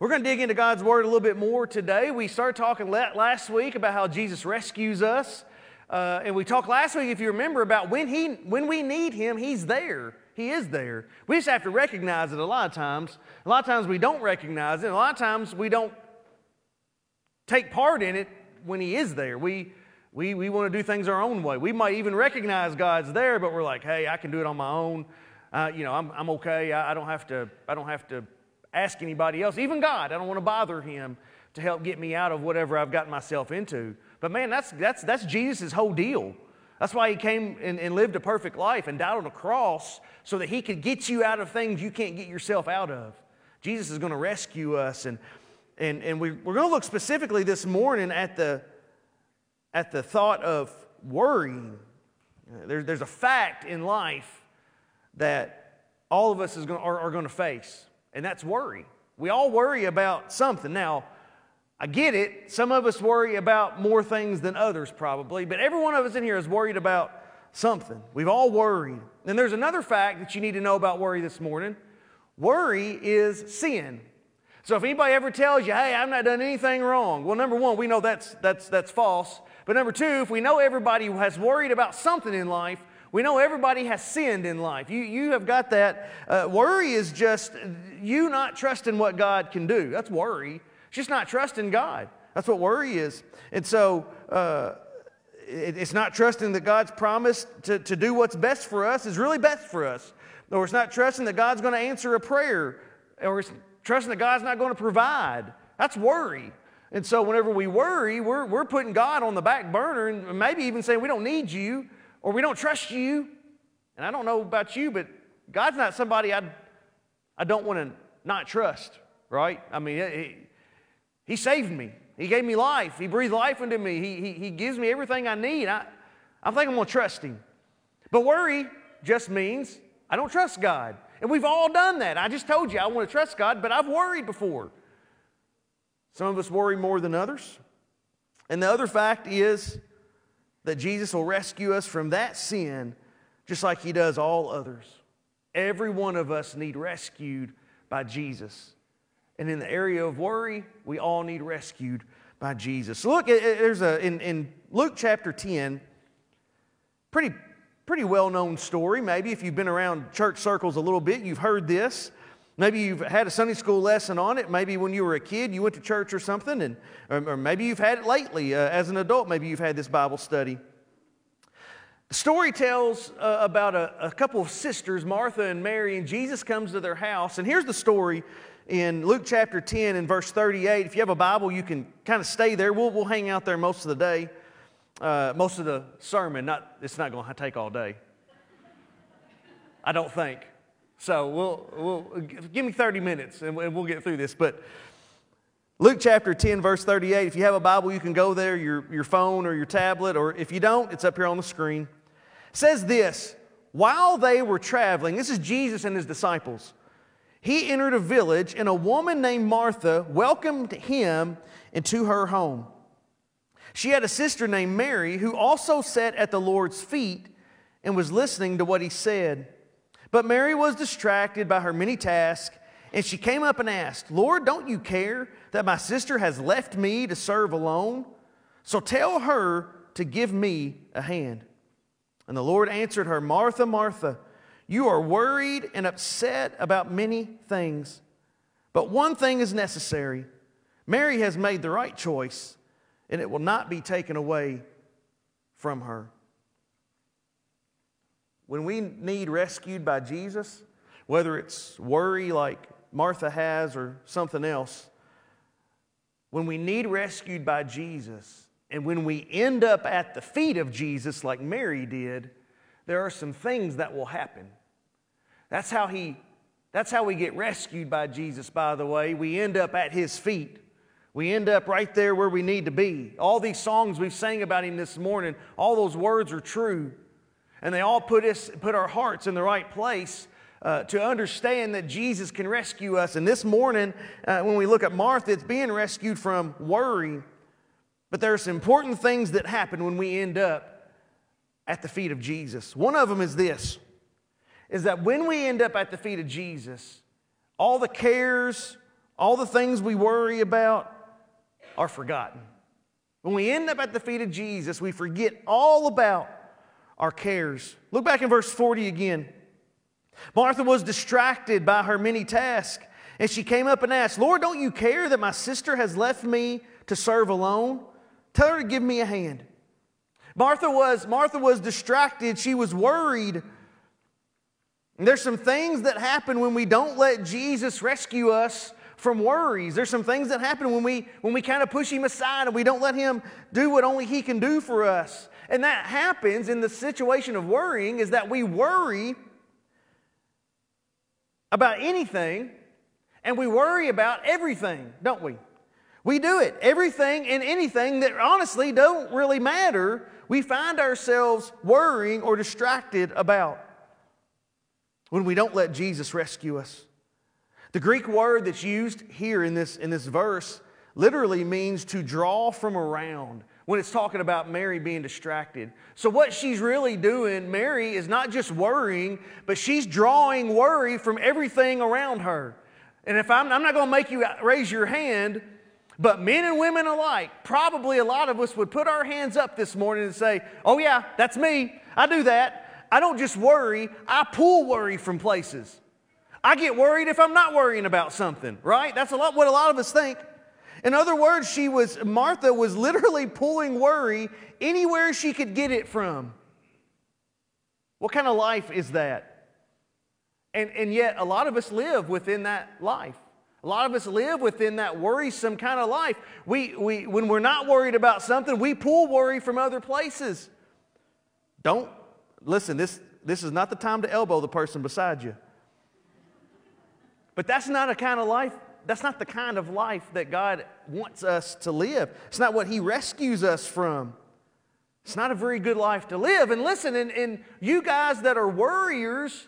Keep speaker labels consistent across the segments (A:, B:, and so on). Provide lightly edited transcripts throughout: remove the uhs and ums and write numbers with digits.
A: We're going to dig into God's Word a little bit more today. We started talking last week about how Jesus rescues us. And we talked last week, if you remember, about when we need Him, He's there. He is there. We just have to recognize it a lot of times. A lot of times we don't recognize it. A lot of times we don't take part in it when He is there. We want to do things our own way. We might even recognize God's there, but we're like, hey, I can do it on my own. I'm okay. I don't have to ask anybody else, even God. I don't want to bother Him to help get me out of whatever I've gotten myself into. But man, that's Jesus' whole deal. That's why He came and lived a perfect life and died on a cross so that He could get you out of things you can't get yourself out of. Jesus is going to rescue us, and we're going to look specifically this morning at the thought of worrying. There's a fact in life that all of us are going to face. And that's worry. We all worry about something. Now, I get it. Some of us worry about more things than others probably, but every one of us in here is worried about something. We've all worried. And there's another fact that you need to know about worry this morning. Worry is sin. So if anybody ever tells you, hey, I've not done anything wrong, well, number one, we know that's false. But number two, if we know everybody has worried about something in life, we know everybody has sinned in life. You have got that. Worry is just you not trusting what God can do. That's worry. It's just not trusting God. That's what worry is. And so it's not trusting that God's promise to do what's best for us is really best for us. Or it's not trusting that God's going to answer a prayer. Or it's trusting that God's not going to provide. That's worry. And so whenever we worry, we're putting God on the back burner and maybe even saying we don't need you. Or we don't trust you. And I don't know about you, but God's not somebody I don't want to not trust, right? I mean, He saved me. He gave me life. He breathed life into me. He gives me everything I need. I think I'm going to trust Him. But worry just means I don't trust God. And we've all done that. I just told you I want to trust God, but I've worried before. Some of us worry more than others. And the other fact is that Jesus will rescue us from that sin just like He does all others. Every one of us need rescued by Jesus. And in the area of worry, we all need rescued by Jesus. So look, there's in Luke chapter 10, pretty well-known story. Maybe if you've been around church circles a little bit, you've heard this. Maybe you've had a Sunday school lesson on it. Maybe when you were a kid, you went to church or something. Or maybe you've had it lately as an adult. Maybe you've had this Bible study. The story tells about a couple of sisters, Martha and Mary, and Jesus comes to their house. And here's the story in Luke chapter 10 and verse 38. If you have a Bible, you can kind of stay there. We'll hang out there most of the day, most of the sermon. It's not going to take all day, I don't think. So we'll give me 30 minutes and we'll get through this. But Luke chapter 10, verse 38, if you have a Bible, you can go there, your phone or your tablet, or if you don't, it's up here on the screen. It says this, while they were traveling, this is Jesus and His disciples, He entered a village, and a woman named Martha welcomed Him into her home. She had a sister named Mary who also sat at the Lord's feet and was listening to what He said. But Mary was distracted by her many tasks, and she came up and asked, Lord, don't you care that my sister has left me to serve alone? So tell her to give me a hand. And the Lord answered her, Martha, Martha, you are worried and upset about many things, but one thing is necessary. Mary has made the right choice, and it will not be taken away from her. When we need rescued by Jesus, whether it's worry like Martha has or something else, when we need rescued by Jesus, and when we end up at the feet of Jesus like Mary did, there are some things that will happen. That's how we get rescued by Jesus, by the way. We end up at His feet. We end up right there where we need to be. All these songs we've sang about Him this morning, all those words are true. And they all put our hearts in the right place to understand that Jesus can rescue us. And this morning, when we look at Martha, it's being rescued from worry. But there are some important things that happen when we end up at the feet of Jesus. One of them is this, is that when we end up at the feet of Jesus, all the cares, all the things we worry about are forgotten. When we end up at the feet of Jesus, we forget all about our cares. Look back in verse 40 again. Martha was distracted by her many tasks, and she came up and asked, Lord, don't you care that my sister has left me to serve alone? Tell her to give me a hand. Martha was distracted. She was worried. And there's some things that happen when we don't let Jesus rescue us from worries. There's some things that happen when we kind of push Him aside and we don't let Him do what only He can do for us. And that happens in the situation of worrying, is that we worry about anything and we worry about everything, don't we? We do it. Everything and anything that honestly don't really matter, we find ourselves worrying or distracted about when we don't let Jesus rescue us. The Greek word that's used here in this verse literally means to draw from around, when it's talking about Mary being distracted. So what she's really doing, Mary, is not just worrying, but she's drawing worry from everything around her. And if I'm not going to make you raise your hand, but men and women alike, probably a lot of us would put our hands up this morning and say, oh yeah, that's me. I do that. I don't just worry, I pull worry from places. I get worried if I'm not worrying about something, right? That's what a lot of us think. In other words, Martha was literally pulling worry anywhere she could get it from. What kind of life is that? And yet a lot of us live within that life. A lot of us live within that worrisome kind of life. When we're not worried about something, we pull worry from other places. Listen, this is not the time to elbow the person beside you. But that's not a kind of life. That's not the kind of life that God wants us to live. It's not what He rescues us from. It's not a very good life to live. And listen, and you guys that are worriers,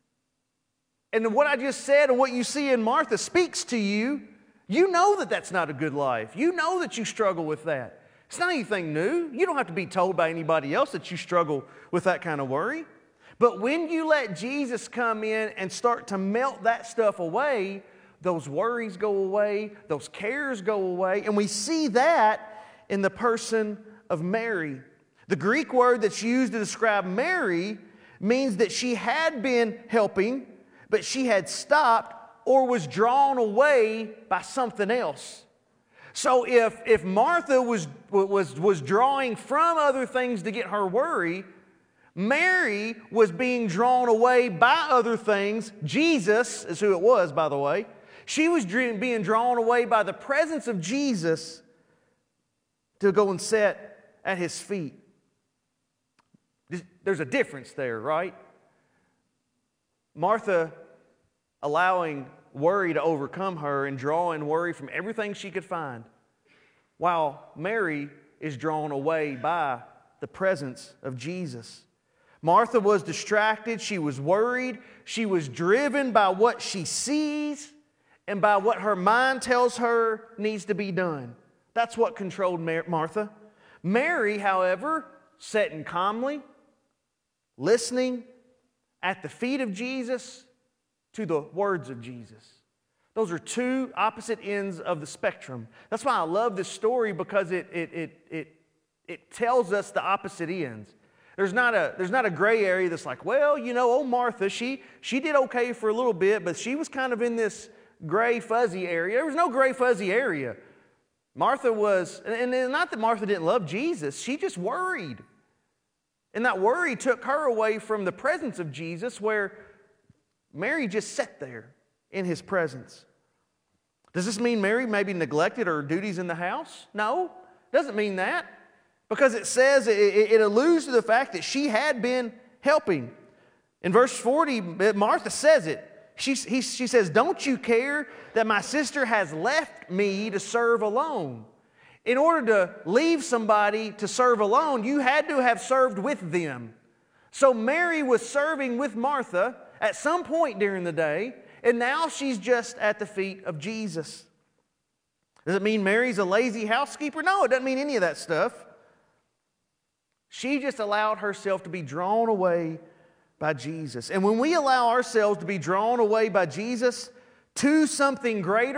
A: and what I just said and what you see in Martha speaks to you, you know that that's not a good life. You know that you struggle with that. It's not anything new. You don't have to be told by anybody else that you struggle with that kind of worry. But when you let Jesus come in and start to melt that stuff away, those worries go away, those cares go away, and we see that in the person of Mary. The Greek word that's used to describe Mary means that she had been helping, but she had stopped or was drawn away by something else. So if Martha was drawing from other things to get her worry, Mary was being drawn away by other things. Jesus is who it was, by the way. She was being drawn away by the presence of Jesus to go and sit at His feet. There's a difference there, right? Martha allowing worry to overcome her and drawing worry from everything she could find, while Mary is drawn away by the presence of Jesus. Martha was distracted. She was worried. She was driven by what she sees and by what her mind tells her needs to be done. That's what controlled Martha. Mary, however, sitting calmly, listening at the feet of Jesus to the words of Jesus. Those are two opposite ends of the spectrum. That's why I love this story, because it tells us the opposite ends. There's not a gray area that's like, well, old Martha, she did okay for a little bit, but she was kind of in this gray fuzzy area. There was no gray fuzzy area. Martha was, and not that Martha didn't love Jesus, she just worried. And that worry took her away from the presence of Jesus, where Mary just sat there in His presence. Does this mean Mary maybe neglected her duties in the house? No, it doesn't mean that. Because it says, it alludes to the fact that she had been helping. In verse 40, Martha says it. She says, don't you care that my sister has left me to serve alone? In order to leave somebody to serve alone, you had to have served with them. So Mary was serving with Martha at some point during the day, and now she's just at the feet of Jesus. Does it mean Mary's a lazy housekeeper? No, it doesn't mean any of that stuff. She just allowed herself to be drawn away by Jesus. And when we allow ourselves to be drawn away by Jesus to something greater,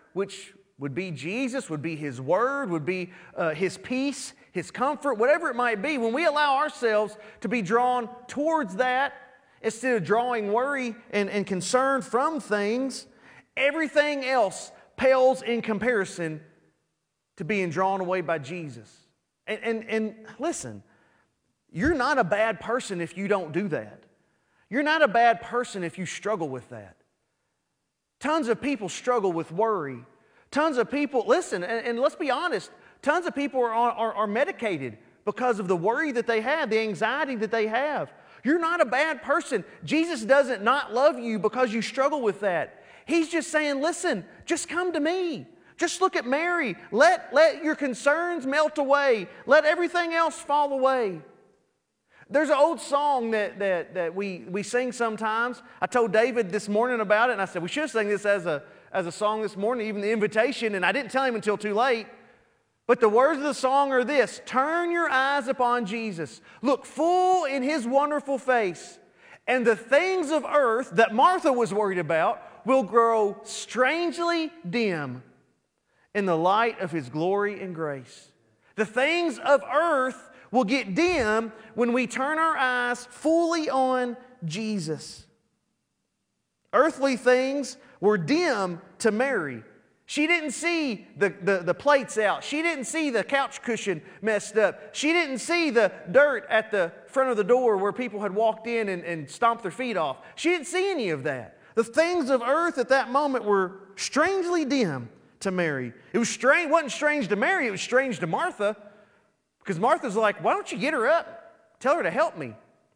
A: which would be Jesus, would be His Word, would be His peace, His comfort, whatever it might be, when we allow ourselves to be drawn towards that, instead of drawing worry and concern from things, everything else pales in comparison to being drawn away by Jesus. And listen, you're not a bad person if you don't do that. You're not a bad person if you struggle with that. Tons of people struggle with worry. Tons of people, listen, and let's be honest, tons of people are medicated because of the worry that they have, the anxiety that they have. You're not a bad person. Jesus doesn't not love you because you struggle with that. He's just saying, listen, just come to me. Just look at Mary. Let your concerns melt away. Let everything else fall away. There's an old song that we sing sometimes. I told David this morning about it, and I said, we should sing this as a song this morning, even the invitation, and I didn't tell him until too late. But the words of the song are this: turn your eyes upon Jesus. Look full in His wonderful face, and the things of earth that Martha was worried about will grow strangely dim in the light of His glory and grace. The things of earth will get dim when we turn our eyes fully on Jesus. Earthly things were dim to Mary. She didn't see the plates out. She didn't see the couch cushion messed up. She didn't see the dirt at the front of the door where people had walked in and stomped their feet off. She didn't see any of that. The things of earth at that moment were strangely dim to Mary. It was strange. It wasn't strange to Mary. It was strange to Martha. Because Martha's like, why don't you get her up? Tell her to help me.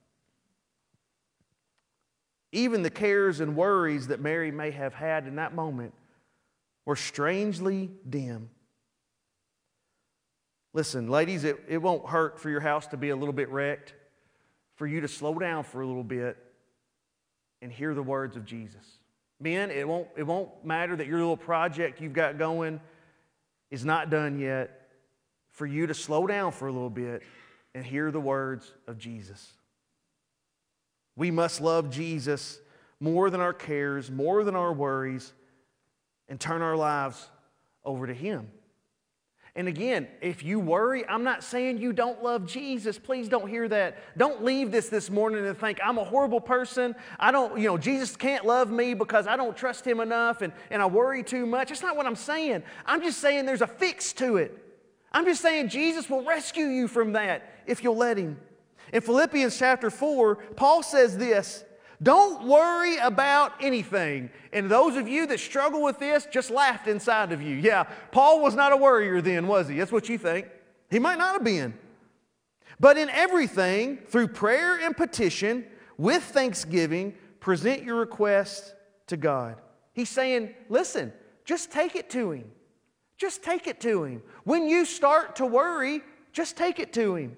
A: Even the cares and worries that Mary may have had in that moment were strangely dim. Listen, ladies, it won't hurt for your house to be a little bit wrecked, for you to slow down for a little bit and hear the words of Jesus. Men, it won't matter that your little project you've got going is not done yet, for you to slow down for a little bit and hear the words of Jesus. We must love Jesus more than our cares, more than our worries, and turn our lives over to Him. And again, if you worry, I'm not saying you don't love Jesus. Please don't hear that. Don't leave this morning and think, I'm a horrible person. Jesus can't love me because I don't trust Him enough and I worry too much. That's not what I'm saying. I'm just saying there's a fix to it. I'm just saying Jesus will rescue you from that if you'll let Him. In Philippians chapter 4, Paul says this: don't worry about anything. And those of you that struggle with this just laughed inside of you. Yeah, Paul was not a worrier then, was he? That's what you think. He might not have been. But in everything, through prayer and petition, with thanksgiving, present your requests to God. He's saying, listen, just take it to Him. Just take it to Him. When you start to worry, just take it to Him.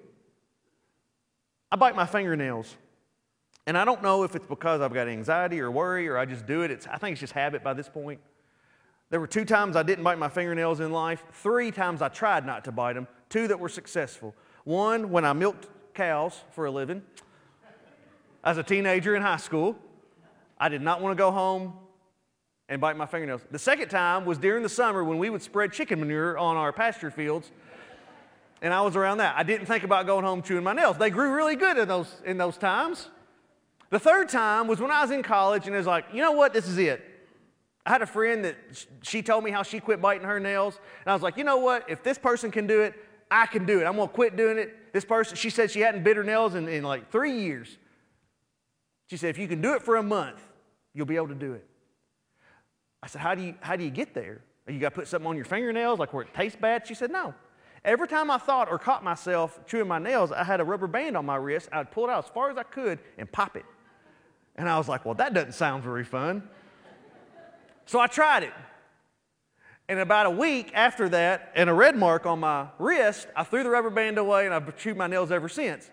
A: I bite my fingernails. And I don't know if it's because I've got anxiety or worry or I just do it. I think it's just habit by this point. There were 2 times I didn't bite my fingernails in life. 3 times I tried not to bite them. 2 that were successful. 1, when I milked cows for a living. As a teenager in high school, I did not want to go home and bite my fingernails. The second time was during the summer when we would spread chicken manure on our pasture fields. And I was around that. I didn't think about going home chewing my nails. They grew really good in those times. The third time was when I was in college and it was like, you know what, this is it. I had a friend that she told me how she quit biting her nails. And I was like, you know what, if this person can do it, I can do it. I'm going to quit doing it. This person, she said she hadn't bit her nails in like 3 years. She said, if you can do it for a month, you'll be able to do it. I said, how do you get there? You got to put something on your fingernails, like where it tastes bad? She said, no. Every time I thought or caught myself chewing my nails, I had a rubber band on my wrist. I'd pull it out as far as I could and pop it. And I was like, well, that doesn't sound very fun. So I tried it. And about a week after that, and a red mark on my wrist, I threw the rubber band away and I've chewed my nails ever since.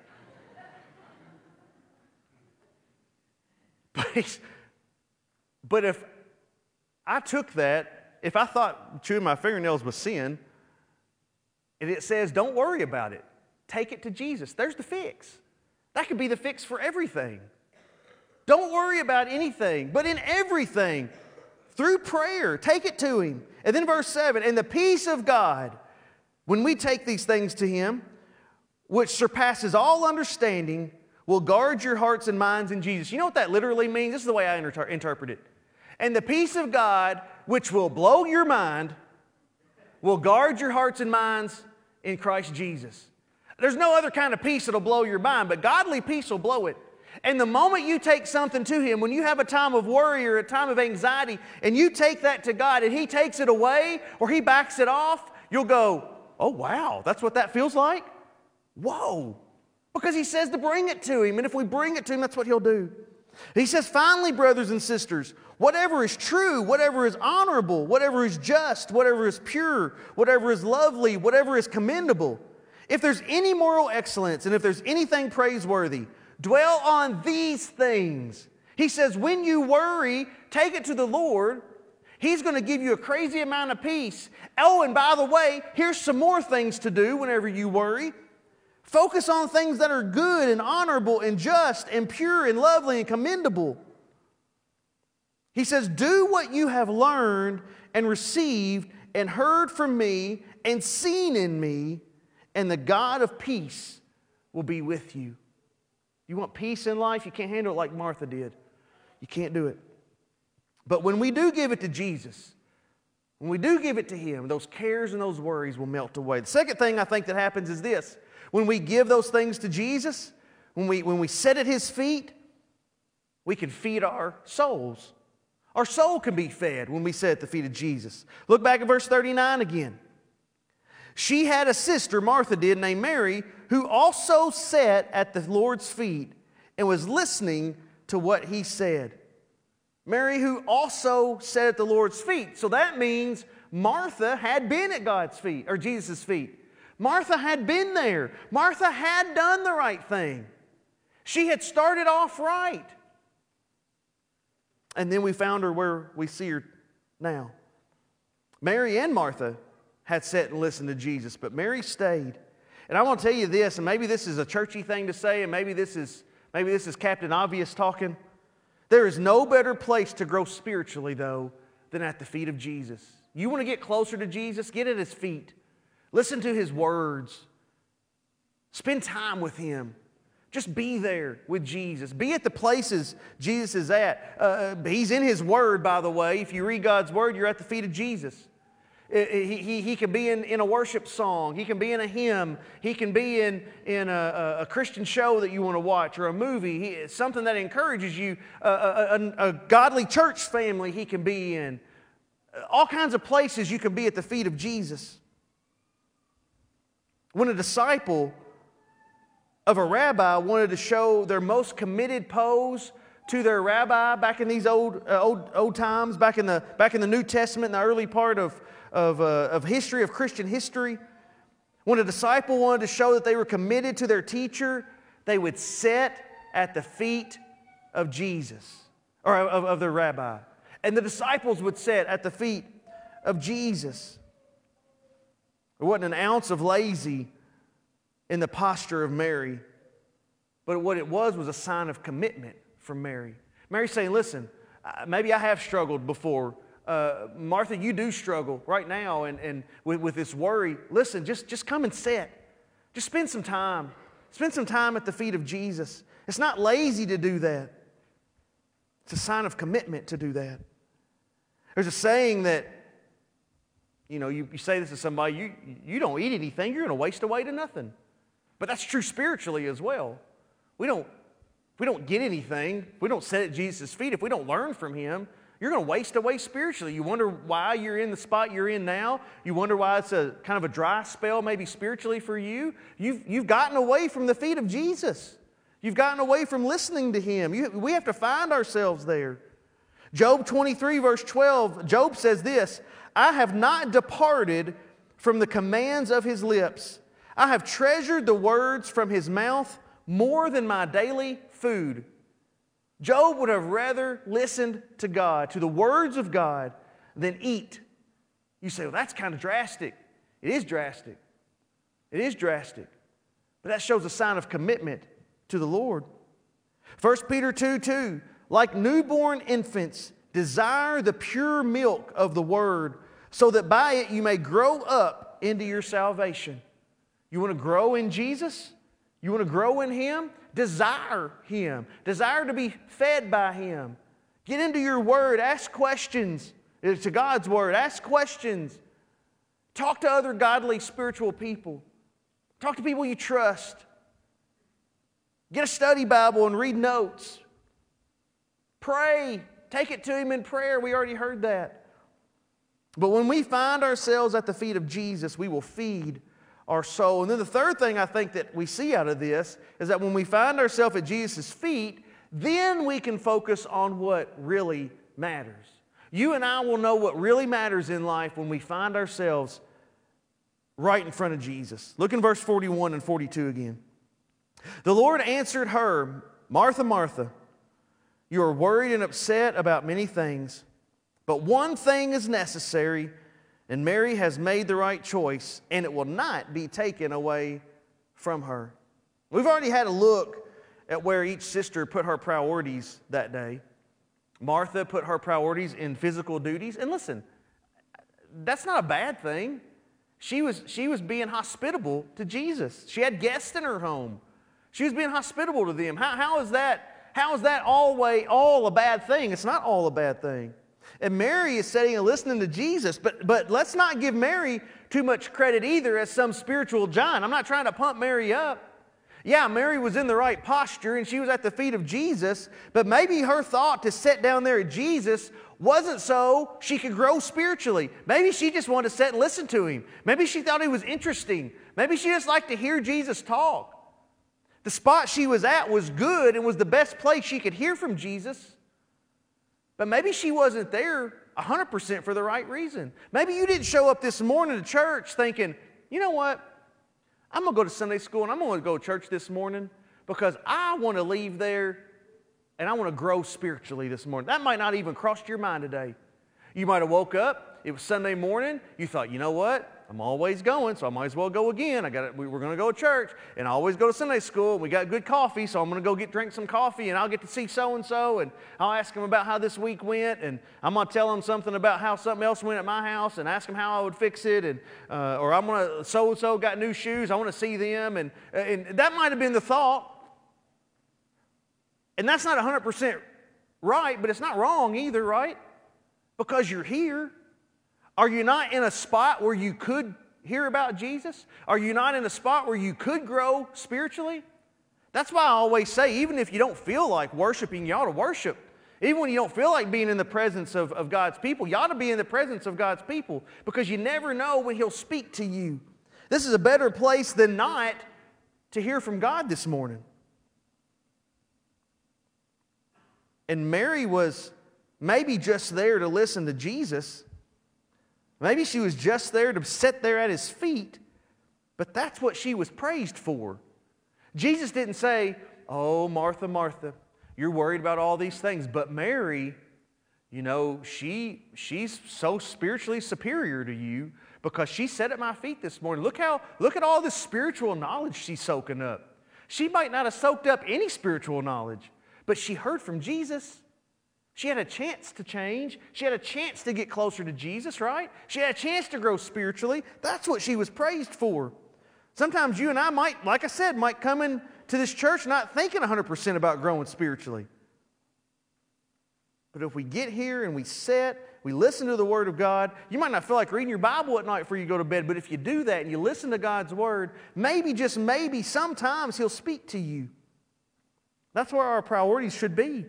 A: But if I took that, if I thought chewing my fingernails was sin, and it says don't worry about it, take it to Jesus. There's the fix. That could be the fix for everything. Don't worry about anything, but in everything, through prayer. Take it to Him. And then verse 7, and the peace of God, when we take these things to Him, which surpasses all understanding, will guard your hearts and minds in Jesus. You know what that literally means? This is the way I interpret it. And the peace of God, which will blow your mind, will guard your hearts and minds in Christ Jesus. There's no other kind of peace that'll blow your mind, but godly peace will blow it. And the moment you take something to Him, when you have a time of worry or a time of anxiety, and you take that to God and He takes it away or He backs it off, you'll go, oh wow, that's what that feels like? Whoa. Because He says to bring it to Him, and if we bring it to Him, that's what He'll do. He says, finally, brothers and sisters, whatever is true, whatever is honorable, whatever is just, whatever is pure, whatever is lovely, whatever is commendable, if there's any moral excellence and if there's anything praiseworthy, dwell on these things. He says, when you worry, take it to the Lord. He's going to give you a crazy amount of peace. Oh, and by the way, here's some more things to do whenever you worry. Focus on things that are good and honorable and just and pure and lovely and commendable. He says, do what you have learned and received and heard from me and seen in me, and the God of peace will be with you. You want peace in life? You can't handle it like Martha did. You can't do it. But when we do give it to Jesus, when we do give it to Him, those cares and those worries will melt away. The second thing I think that happens is this. When we give those things to Jesus, when we sit at His feet, we can feed our souls. Our soul can be fed when we sit at the feet of Jesus. Look back at verse 39 again. She had a sister, Martha did, named Mary, who also sat at the Lord's feet and was listening to what He said. Mary, who also sat at the Lord's feet. So that means Martha had been at God's feet, or Jesus' feet. Martha had been there. Martha had done the right thing. She had started off right. And then we found her where we see her now. Mary and Martha had sat and listened to Jesus, but Mary stayed. And I want to tell you this, and maybe this is a churchy thing to say, and maybe this is Captain Obvious talking. There is no better place to grow spiritually, though, than at the feet of Jesus. You want to get closer to Jesus? Get at His feet. Listen to His words. Spend time with Him. Just be there with Jesus. Be at the places Jesus is at. He's in His Word, by the way. If you read God's Word, you're at the feet of Jesus. He can be in a worship song. He can be in a hymn. He can be in a Christian show that you want to watch, or a movie. Something that encourages you. A godly church family He can be in. All kinds of places you can be at the feet of Jesus. When a disciple of a rabbi wanted to show their most committed pose to their rabbi back in these old times, back in the New Testament, in the early part of history, of Christian history, when a disciple wanted to show that they were committed to their teacher, they would sit at the feet of Jesus, or of their rabbi. And the disciples would sit at the feet of Jesus. There wasn't an ounce of lazy in the posture of Mary, but what it was a sign of commitment from Mary. Mary's saying, listen, maybe I have struggled before. Martha, you do struggle right now and with this worry. Listen, just come and sit. Just spend some time. Spend some time at the feet of Jesus. It's not lazy to do that. It's a sign of commitment to do that. There's a saying that, you say this to somebody, you don't eat anything, you're going to waste away to nothing. But that's true spiritually as well. We don't get anything, we don't sit at Jesus' feet, if we don't learn from Him, you're going to waste away spiritually. You wonder why you're in the spot you're in now. You wonder why it's a kind of a dry spell maybe spiritually for you. You've gotten away from the feet of Jesus. You've gotten away from listening to Him. We have to find ourselves there. Job 23 verse 12, Job says this, I have not departed from the commands of His lips. I have treasured the words from His mouth more than my daily food. Job would have rather listened to God, to the words of God, than eat. You say, well, that's kind of drastic. It is drastic. It is drastic. But that shows a sign of commitment to the Lord. 1 Peter 2:2, like newborn infants, Desire the pure milk of the Word, so that by it you may grow up into your salvation. You want to grow in Jesus? You want to grow in Him? Desire Him. Desire to be fed by Him. Get into your Word. Ask questions to God's Word. Ask questions. Talk to other godly, spiritual people. Talk to people you trust. Get a study Bible and read notes. Pray. Take it to Him in prayer. We already heard that. But when we find ourselves at the feet of Jesus, we will feed our soul. And then the third thing I think that we see out of this is that when we find ourselves at Jesus' feet, then we can focus on what really matters. You and I will know what really matters in life when we find ourselves right in front of Jesus. Look in verse 41 and 42 again. The Lord answered her, Martha, Martha, you are worried and upset about many things, but one thing is necessary, and Mary has made the right choice, and it will not be taken away from her. We've already had a look at where each sister put her priorities that day. Martha put her priorities in physical duties. And listen, that's not a bad thing. She was being hospitable to Jesus. She had guests in her home. She was being hospitable to them. How is that all a bad thing? It's not all a bad thing. And Mary is sitting and listening to Jesus, but let's not give Mary too much credit either as some spiritual giant. I'm not trying to pump Mary up. Yeah, Mary was in the right posture and she was at the feet of Jesus, but maybe her thought to sit down there at Jesus wasn't so she could grow spiritually. Maybe she just wanted to sit and listen to Him. Maybe she thought He was interesting. Maybe she just liked to hear Jesus talk. The spot she was at was good and was the best place she could hear from Jesus. But maybe she wasn't there 100% for the right reason. Maybe you didn't show up this morning to church thinking, you know what? I'm going to go to Sunday school and I'm going to go to church this morning because I want to leave there and I want to grow spiritually this morning. That might not even cross your mind today. You might have woke up, it was Sunday morning, you thought, you know what? I'm always going, so I might as well go again. We're going to go to church, and I always go to Sunday school, and we got good coffee, so I'm going to go drink some coffee, and I'll get to see so-and-so, and I'll ask them about how this week went, and I'm going to tell them something about how something else went at my house, and ask them how I would fix it, and or I'm going to, so-and-so got new shoes, I want to see them, and that might have been the thought. And that's not 100% right, but it's not wrong either, right? Because you're here. Are you not in a spot where you could hear about Jesus? Are you not in a spot where you could grow spiritually? That's why I always say, even if you don't feel like worshiping, you ought to worship. Even when you don't feel like being in the presence of God's people, you ought to be in the presence of God's people because you never know when He'll speak to you. This is a better place than not to hear from God this morning. And Mary was maybe just there to listen to Jesus. Maybe she was just there to sit there at His feet, but that's what she was praised for. Jesus didn't say, oh, Martha, Martha, you're worried about all these things, but Mary, you know, she's so spiritually superior to you because she sat at my feet this morning. Look at all this spiritual knowledge she's soaking up. She might not have soaked up any spiritual knowledge, but she heard from Jesus. She had a chance to change. She had a chance to get closer to Jesus, right? She had a chance to grow spiritually. That's what she was praised for. Sometimes you and I might, like I said, might come into this church not thinking 100% about growing spiritually. But if we get here and we sit, we listen to the Word of God, you might not feel like reading your Bible at night before you go to bed, but if you do that and you listen to God's Word, maybe, just maybe, sometimes He'll speak to you. That's where our priorities should be.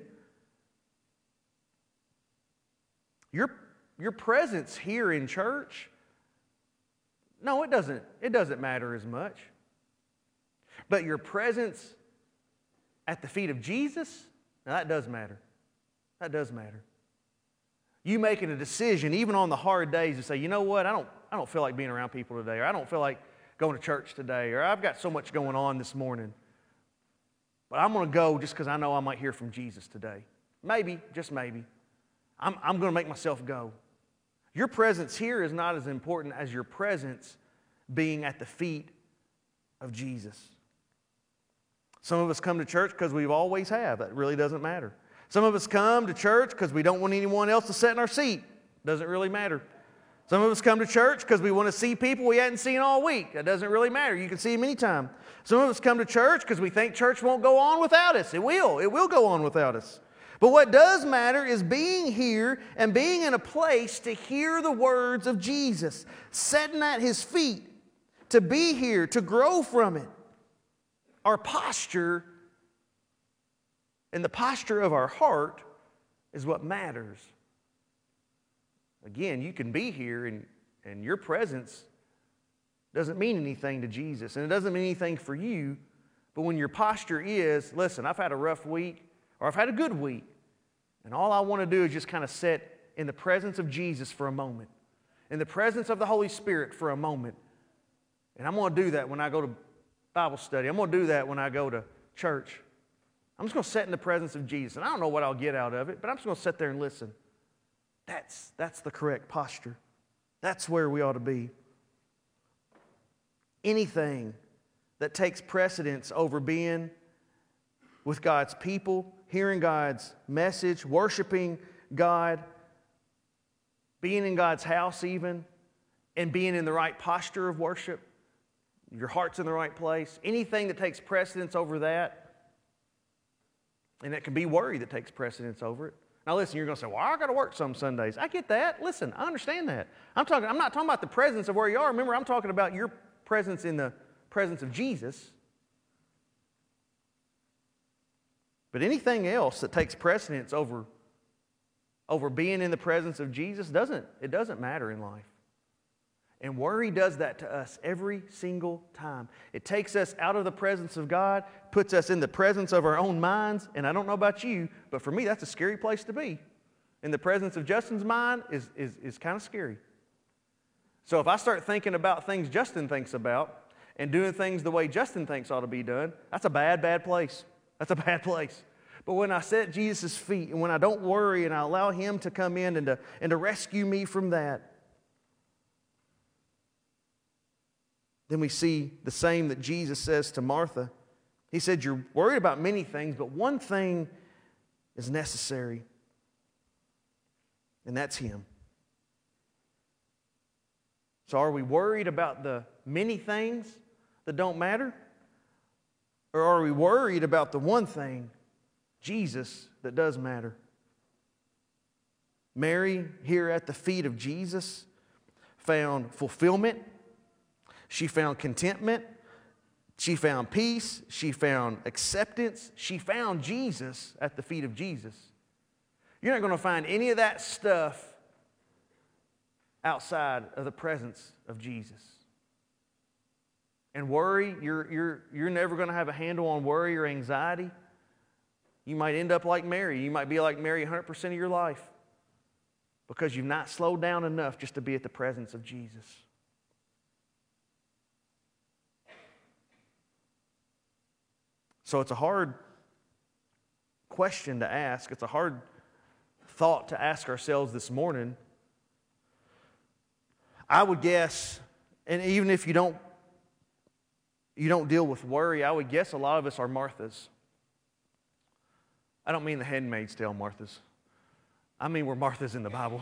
A: Your presence here in church, no, it doesn't matter as much. But your presence at the feet of Jesus, now that does matter. That does matter. You making a decision, even on the hard days, to say, you know what, I don't feel like being around people today, or I don't feel like going to church today, or I've got so much going on this morning. But I'm going to go just because I know I might hear from Jesus today. Maybe, just maybe. I'm going to make myself go. Your presence here is not as important as your presence being at the feet of Jesus. Some of us come to church because we always have. That really doesn't matter. Some of us come to church because we don't want anyone else to sit in our seat. Doesn't really matter. Some of us come to church because we want to see people we hadn't seen all week. That doesn't really matter. You can see them anytime. Some of us come to church because we think church won't go on without us. It will. It will go on without us. But what does matter is being here and being in a place to hear the words of Jesus, sitting at His feet, to be here, to grow from it. Our posture and the posture of our heart is what matters. Again, you can be here and your presence doesn't mean anything to Jesus, and it doesn't mean anything for you. But when your posture is, listen, I've had a rough week, or I've had a good week, and all I want to do is just kind of sit in the presence of Jesus for a moment, in the presence of the Holy Spirit for a moment. And I'm going to do that when I go to Bible study. I'm going to do that when I go to church. I'm just going to sit in the presence of Jesus. And I don't know what I'll get out of it, but I'm just going to sit there and listen. That's the correct posture. That's where we ought to be. Anything that takes precedence over being with God's people, hearing God's message, worshiping God, being in God's house even, and being in the right posture of worship, your heart's in the right place, anything that takes precedence over that, and it can be worry that takes precedence over it. Now listen, you're going to say, well, I got to work some Sundays. I get that. Listen, I understand that. I'm not talking about the presence of where you are. Remember, I'm talking about your presence in the presence of Jesus. But anything else that takes precedence over being in the presence of Jesus doesn't matter in life. And worry does that to us every single time. It takes us out of the presence of God, puts us in the presence of our own minds, and I don't know about you, but for me that's a scary place to be. In the presence of Justin's mind is kind of scary. So if I start thinking about things Justin thinks about and doing things the way Justin thinks ought to be done, that's a bad place. That's a bad place. But when I sit at Jesus' feet and when I don't worry and I allow Him to come in and to rescue me from that, then we see the same that Jesus says to Martha. He said, you're worried about many things, but one thing is necessary, and that's Him. So are we worried about the many things that don't matter? Or are we worried about the one thing, Jesus, that does matter? Mary, here at the feet of Jesus, found fulfillment. She found contentment. She found peace. She found acceptance. She found Jesus at the feet of Jesus. You're not going to find any of that stuff outside of the presence of Jesus. And worry, you're never going to have a handle on worry or anxiety. You might end up like Mary. You might be like Mary 100% of your life because you've not slowed down enough just to be at the presence of Jesus. So it's a hard question to ask. It's a hard thought to ask ourselves this morning. I would guess, and even if you don't deal with worry, I would guess a lot of us are Marthas. I don't mean the Handmaid's Tale Marthas. I mean we're Marthas in the Bible.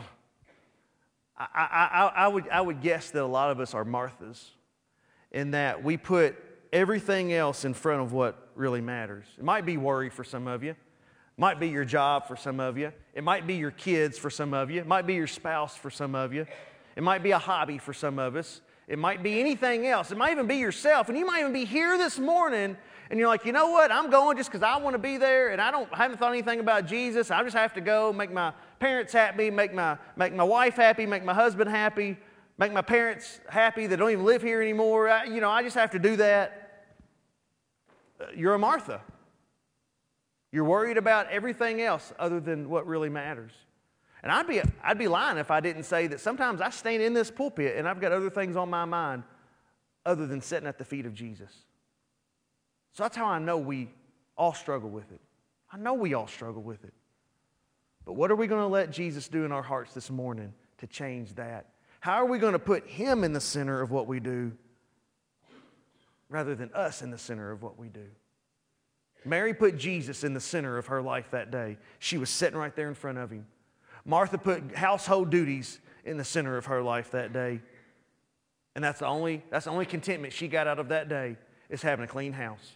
A: I would guess that a lot of us are Marthas in that we put everything else in front of what really matters. It might be worry for some of you. It might be your job for some of you. It might be your kids for some of you. It might be your spouse for some of you. It might be a hobby for some of us. It might be anything else. It might even be yourself. And you might even be here this morning and you're like, you know what? I'm going just because I want to be there and I haven't thought anything about Jesus. I just have to go make my parents happy, make my wife happy, make my husband happy, make my parents happy that don't even live here anymore. I just have to do that. You're a Martha. You're worried about everything else other than what really matters. And I'd be lying if I didn't say that sometimes I stand in this pulpit and I've got other things on my mind other than sitting at the feet of Jesus. So that's how I know we all struggle with it. I know we all struggle with it. But what are we going to let Jesus do in our hearts this morning to change that? How are we going to put Him in the center of what we do rather than us in the center of what we do? Mary put Jesus in the center of her life that day. She was sitting right there in front of him. Martha put household duties in the center of her life that day. And that's the only contentment she got out of that day, is having a clean house.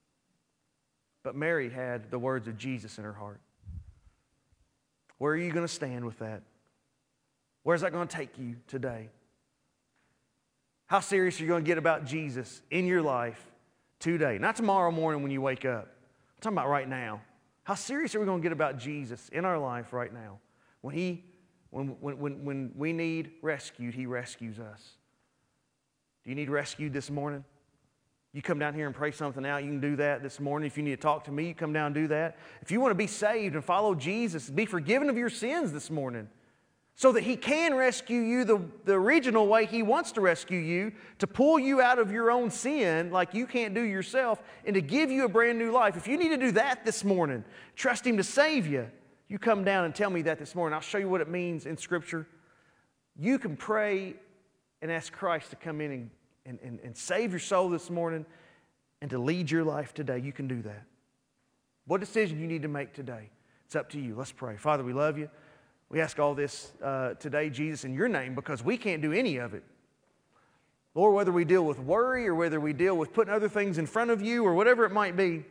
A: But Mary had the words of Jesus in her heart. Where are you going to stand with that? Where's that going to take you today? How serious are you going to get about Jesus in your life today? Not tomorrow morning when you wake up. I'm talking about right now. How serious are we going to get about Jesus in our life right now? When we need rescued, He rescues us. Do you need rescued this morning? You come down here and pray something out, you can do that this morning. If you need to talk to me, you come down and do that. If you want to be saved and follow Jesus, be forgiven of your sins this morning, so that He can rescue you the original way He wants to rescue you, to pull you out of your own sin like you can't do yourself, and to give you a brand new life. If you need to do that this morning, trust Him to save you, you come down and tell me that this morning. I'll show you what it means in Scripture. You can pray and ask Christ to come in and save your soul this morning and to lead your life today. You can do that. What decision you need to make today, it's up to you. Let's pray. Father, we love You. We ask all this today, Jesus, in Your name, because we can't do any of it. Lord, whether we deal with worry or whether we deal with putting other things in front of You or whatever it might be,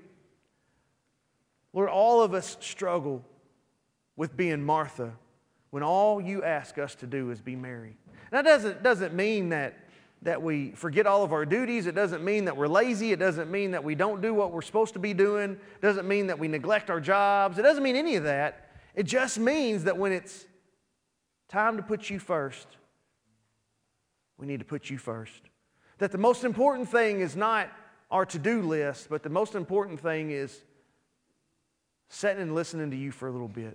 A: Lord, all of us struggle with being Martha when all You ask us to do is be Mary. Now, that doesn't mean that we forget all of our duties. It doesn't mean that we're lazy. It doesn't mean that we don't do what we're supposed to be doing. It doesn't mean that we neglect our jobs. It doesn't mean any of that. It just means that when it's time to put You first, we need to put You first. That the most important thing is not our to-do list, but the most important thing is sitting and listening to You for a little bit.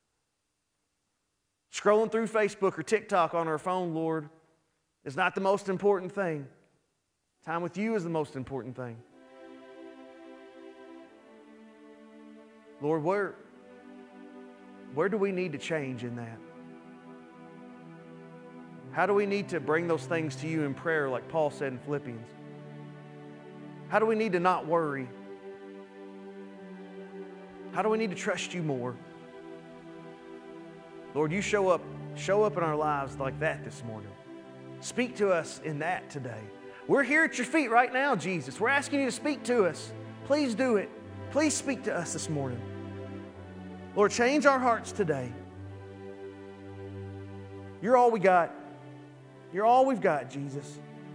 A: Scrolling through Facebook or TikTok on our phone, Lord, is not the most important thing. Time with You is the most important thing. Lord, where do we need to change in that? How do we need to bring those things to You in prayer, like Paul said in Philippians? How do we need to not worry? How do we need to trust You more? Lord, You show up in our lives like that this morning. Speak to us in that today. We're here at Your feet right now, Jesus. We're asking You to speak to us. Please do it. Please speak to us this morning. Lord, change our hearts today. You're all we got. You're all we've got, Jesus.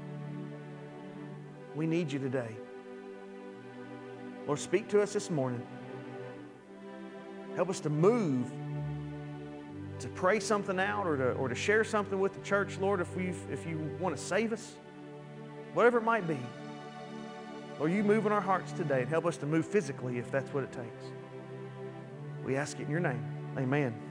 A: We need You today. Lord, speak to us this morning. Help us to move, to pray something out or to share something with the church, Lord, if You want to save us, whatever it might be. Lord, You move in our hearts today and help us to move physically if that's what it takes. We ask it in Your name. Amen.